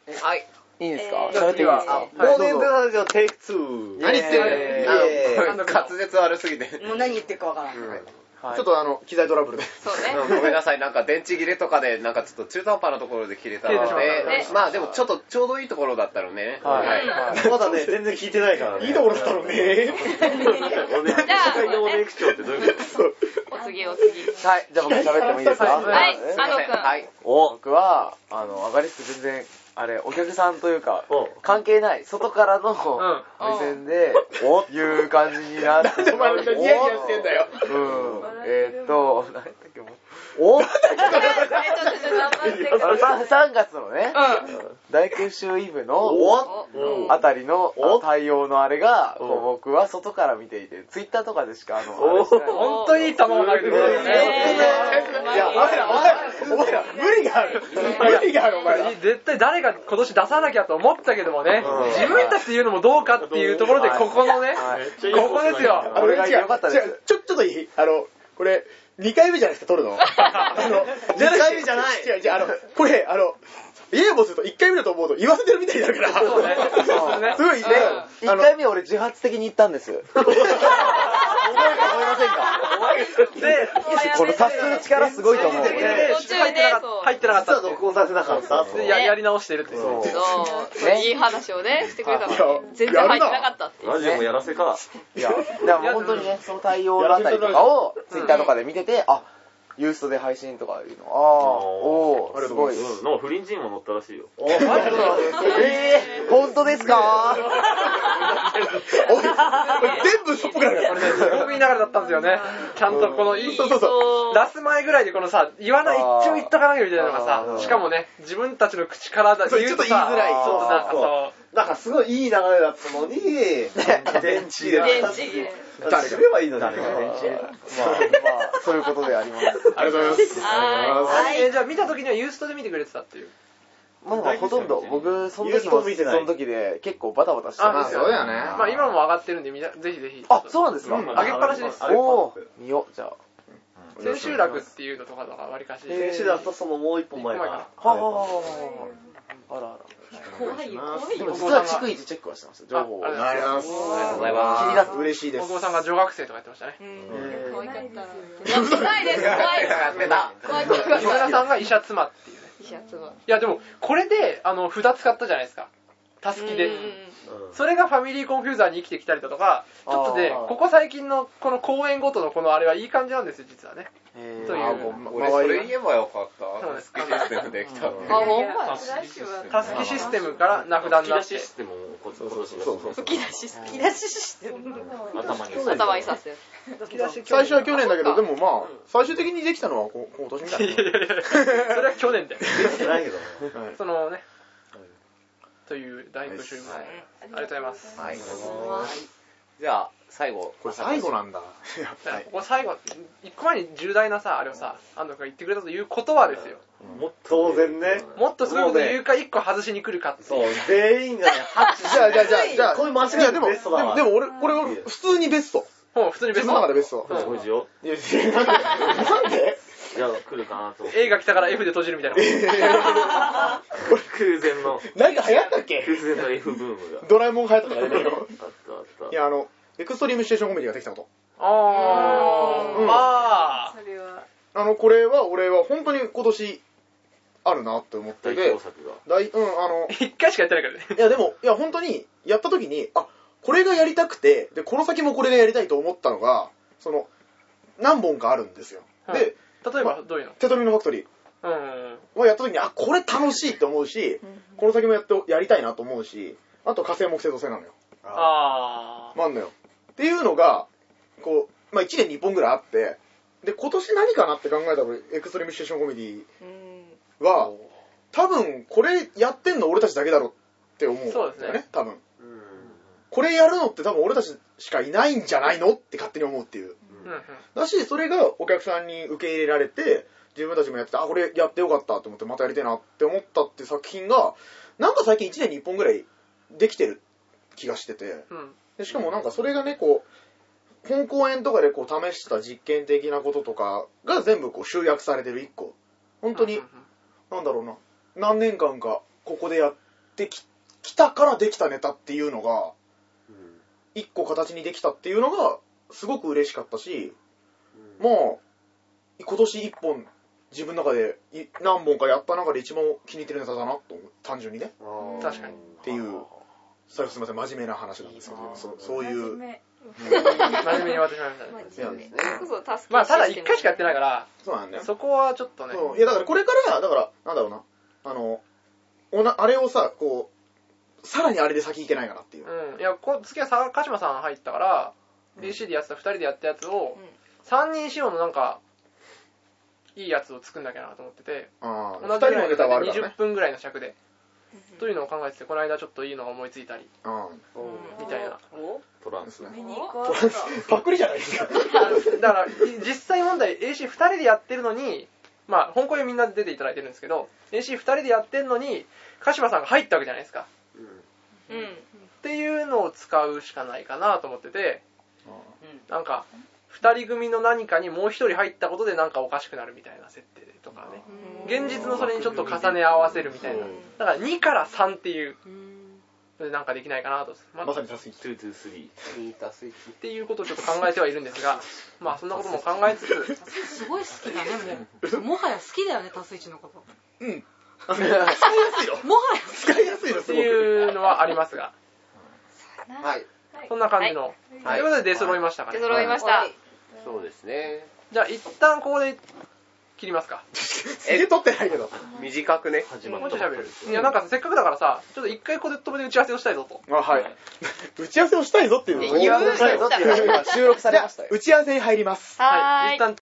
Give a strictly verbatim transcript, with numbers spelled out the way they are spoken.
はい。 いいですか？ 喋ってみますか？ 忘年会ラジオテイクツー。 何言ってる？あの、滑舌悪すぎて。 もう何言ってるかわからない。 ちょっとあの、機材トラブルで。 そうね。 ごめんなさい、なんか電池切れとかで、なんかちょっと中途半端なところで切れたので、まあでもちょっとちょうどいいところだったのね。 はい。まだね、全然聞いてないからね。いいところだったのね。じゃあ、おねくしょうってどういうこと？ お次お次。 はい、じゃあ僕喋ってもいいですか？ はい、安藤くん。 はい。 僕は、あの、アガリスク全然、あれ、お客さんというか、関係ない、外からの目線で、おいう感じになってしまう。 ニヤニヤしてんだよ。 うん。えーっと、何だっけもう。おさんがつのね、大空襲イブのあたりの対応のあれが、僕は外から見ていて、ツイッターとかでしか、あの、 本当にいい球を投げてくるよね。 いや、お前ら、お前ら、無理がある。無理がある、お前ら。 絶対誰か今年出さなきゃと思ったけどもね、自分たちで言うのもどうかっていうところで、ここのね、ここですよ。 あの、違う、違う、ちょ、ちょっといい？あの、これ、にかいめじゃないですか、撮るの。あの、にかいめじゃない。違う違う、あの、これ、あの、家もするといっかいめだと思うと言わせてるみたいになるから。そうね。すごいね。 いっかいめ俺自発的に言ったんです。覚えて思いませんか？で、この察する力すごいと思う。 途中で入ってなかった。 実は録音させなかった。 やり直してるって。 そう。いい話をね、してくれたのに、全然入ってなかったっていう。 ラジオもやらせか。 いや、でも本当にね、その対応だったりとかを、ツイッターとかで見てて、あ、ユーストで配信とかいうの、ああ、おー、すごい。 なんかフリンジンも乗ったらしいよ。 えー、本当ですか？ 全部そっぽからだ。 これね、すごくいい流れだったんですよね。ちゃんとこの、そうそうそう。出す前ぐらいでこのさ、言わない、一応言っとかなきゃみたいなのがさ、しかもね、自分たちの口からだ、 ちょっと言いづらい。 ちょっとなんかそう。 なんかすごいいい流れだったのに、電池で。 電池で。 誰が言えばいいのに。 誰が電池。まあ、まあ、そういうことであります。 ありがとうございます。 はい。 え、じゃあ見た時にはユーストで見てくれてたっていう。 まあほとんど、僕、その時も、その時で結構バタバタしてまますよ。 そうやね。 まあ今も上がってるんで、ぜひぜひ。 あ、そうなんですか？ 上げっぱなしです。 おー、見よう、じゃあ。 千秋楽っていうのとかとかわりかし。 千秋楽とそのもう一本前か。はあはあはあ。あらあら。 怖いよ、怖いよ。 でも実は逐一チェックはしてます、情報を。 ありがとうございます。 ありがとうございます。 気になって嬉しいです。 大久保さんが女学生とかやってましたね。 可愛かった。怖いです、怖い。 やってた。 怖い、怖い、怖い。 木村さんが医者妻っていうね。 医者妻。いやでも、これで、あの、札使ったじゃないですか。たすきで。それがファミリーコンフューザーに生きてきたりだとか、ちょっとで、ここ最近のこの公演ごとのこのあれはいい感じなんですよ、実はね。という。 俺それ言えばよかった。タスキシステムできた。 あ、ほんまや。 タスキシステムから名札になって。 システムをこそうそう。吹き出し、吹き出しシステム。 頭に頭に刺す。 最初は去年だけど、でもまあ、最終的にできたのは今年みたいな。 それは去年だよ。 できてないけど。 そのね。という大空襲前。ありがとうございます。 はい。じゃあ、最後。 これ最後なんだ。 ここ最後、一個前に重大なさ、あれをさ、安藤が言ってくれたということはですよ。 当然ね。 もっとそういうこと言うか、一個外しに来るかって。 そう、全員がね、じゃあ、じゃあ、じゃあ、じゃあ、こういう間違いでも、でも俺、これ、普通にベスト。 もう普通にベスト。 自分の中でベスト。 そうですよ。いや、なんでいや、来るかなと。 A が来たから F で閉じるみたいな。 空前の。何か流行ったっけ空前の F ブームが。ドラえもん流行ったとかね。あったあった。いや、あの、エクストリームシチュエーションコメディができたこと。 あー。あー。 それは。 あの、これは、俺は本当に今年、あるなって思ってて。大、うん、あの。 一回しかやってないからね。 いや、でも、いや、本当に、やった時に、あ、これがやりたくて、で、この先もこれがやりたいと思ったのが、その、何本かあるんですよ。で、 例えばどういうの？ テトリのファクトリー。 うん。 をやった時に、あ、これ楽しいって思うし、この先もやって、やりたいなと思うし、あと火星木星土星なのよ。 あー。まあんのよ。っていうのが、こう、まあいちねんにいっぽんぐらいあって、で、今年何かなって考えたら、エクストリームシチュエーションコメディは、多分、これやってんの俺たちだけだろって思うんだよね。そうですね。多分。これやるのって多分俺たちしかいないんじゃないのって勝手に思うっていう。だし、それがお客さんに受け入れられて、自分たちもやってて、あ、これやってよかったと思って、またやりたいなって思ったっていう作品が、なんか最近いちねんにいっぽんぐらいできてる気がしてて、でしかもなんかそれがね、こう、本公演とかでこう試した実験的なこととかが全部こう集約されてる一個。本当に、なんだろうな、何年間かここでやっってききたからできたネタっていうのが、一個形にできたっていうのが、すごく嬉しかったし、まあ、今年一本、自分の中で何本かやった中で一番気に入ってるネタだなと思う。単純にね。 確かに。 っていう、最後すみません、真面目な話なんですけど、そ, そういう。 真面目。 真面目に私もやりましたね。まあ、ただ一回しかやってないから、 そうなんだよ。 そこはちょっとね。 いや、だからこれから、だから、なんだろうな、あの、おなあれをさ、こう、さらにあれで先行けないかなっていう。 うん。いや、こ次はさ鹿島さん入ったから、ディーシー でやってたふたりでやったやつを、さんにん仕様のなんか、いいやつを作んなきゃなと思ってて、 あ同じぐらいのにじゅっぷんぐらいの尺で、というのを考えてて、この間ちょっといいのが思いついたり、みたいな。 トランスね。 パクリじゃないですか。 だから、実際問題、エーシーふたりでやってるのに、まあ、本校へみんな出ていただいてるんですけど、エーシーふたりでやってるのに、鹿島さんが入ったわけじゃないですか。 うん。 っていうのを使うしかないかなと思ってて、なんか、二人組の何かにもう一人入ったことでなんかおかしくなるみたいな設定とかね。現実のそれにちょっと重ね合わせるみたいな。だからにからさんっていう、なんかできないかなと。 ま, まさに足すいち、に足すいち。 に足すいち。 っていうことをちょっと考えてはいるんですが、まあそんなことも考えつつ。 すごい好きだね、もう。もはや好きだよね、足すいちのこと。 うん。使いやすいよ。 もはや使いやすいよ、 っていうのはありますが。 はい。 そんな感じの。ということで出揃いましたかね。 出揃いました。 そうですね。 じゃあ一旦ここで切りますか。 え、撮ってないけど。 短くね。 もうちょい喋る。いや、なんかせっかくだからさ、ちょっと一回ここで止めて打ち合わせをしたいぞと。 あ、はい。打ち合わせをしたいぞっていうのを言うしたいぞっていうのが収録されましたよ。 打ち合わせに入ります。 はーい。 一旦